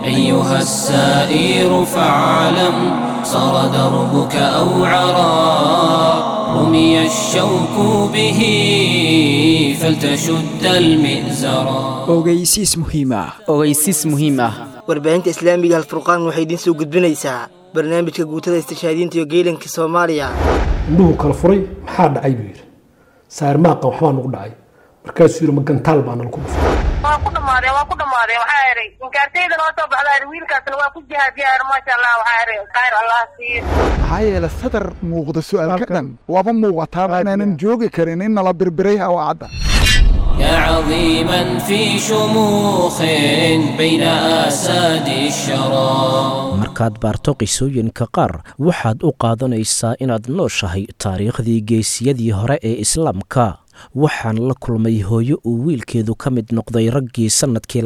أيها السائر فاعلم صار دربك أوعرا رمي الشوك به فلتشد المئزرا ogeysiis muhiim ah warbaahinta islaamiga alfurqaan waxay idin soo gudbinaysaa barnaamijka guutada istishhaadiinta iyo geelanka Soomaaliya indhuhu kala furay maxaa dhacay buu yiri saar maaqa waxba nagu dhacay markaasuu yiri magantaal baan ku dhuftay waa ku dhamaaday waxa yaray inkaartayda loo soo baxday wiilkaasna waa ku jihaadiyay ma sha Allah waxa yaray khayr Allah siiyo hayla sadar muuqda su'aal ka dhan waba muuqataa inaan joogi karin in la birbiray oo cadda يا عظيما في شموخ بين آساد الشرى markaad baarto qisooyinka qaar waxaad u qaadanaysaa inaad nooshahay taariikhdii geesiyadii hore ee islaamka waxaan la kulmay hooyo uu wiilkeedu ka mid noqday raggii sanadkii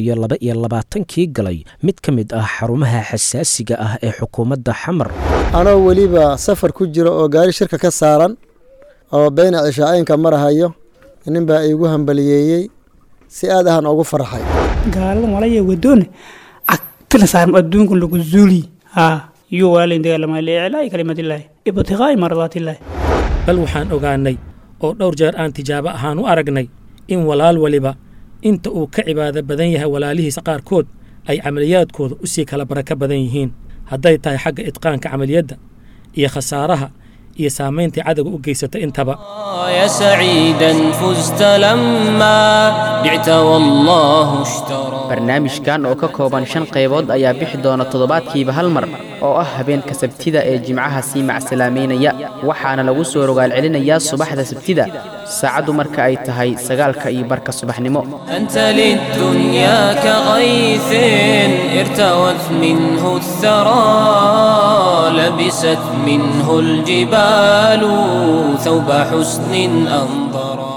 2022 galay mid ka mid ah xarumaha xasaasiga ah ee xukuumadda xamar anoo waliba safar ku jira oo gaari shirka ka saaran oo bayna cishaaynka marahayo nin baa igu hambaliyeeyay si aad ahaan ugu farxay gaalan walaya wadoon agtana saaran adduunka lagu zuuli iyo waalin dagaalama ilaa kalimadillah ibtiqaa mardatillah bal waxaan ogaanay oo dhowr jeer aan tijaabo ahaan u aragnay in walaal waliba inta uu ka cibaado badan yahay walaalihiisa qaarkood ay camaliyaadkooda u sii kala baraka badan yihiin hadday tahay xagga idqaanka camaliyadda iyo khasaaraha iyo saamayntii cadawga u geysata intaba يا سعيدا فزت لما بعت والله اشترى barnaamijkan oo ka kooban 5 qaybood ayaa bixi doona toddobaadkiiba hal mar oo ah habeenka sabtida ee jimcaha sii macsalaameynaya waxaana lagu soo rogaal celinayaa subaxda sabtida saacadu marka ay tahay 9:00 subaxnimo أنت للدنيا كغيث ارتوت منه الثرى لبست منه الجبال ثوب حسن أنظرا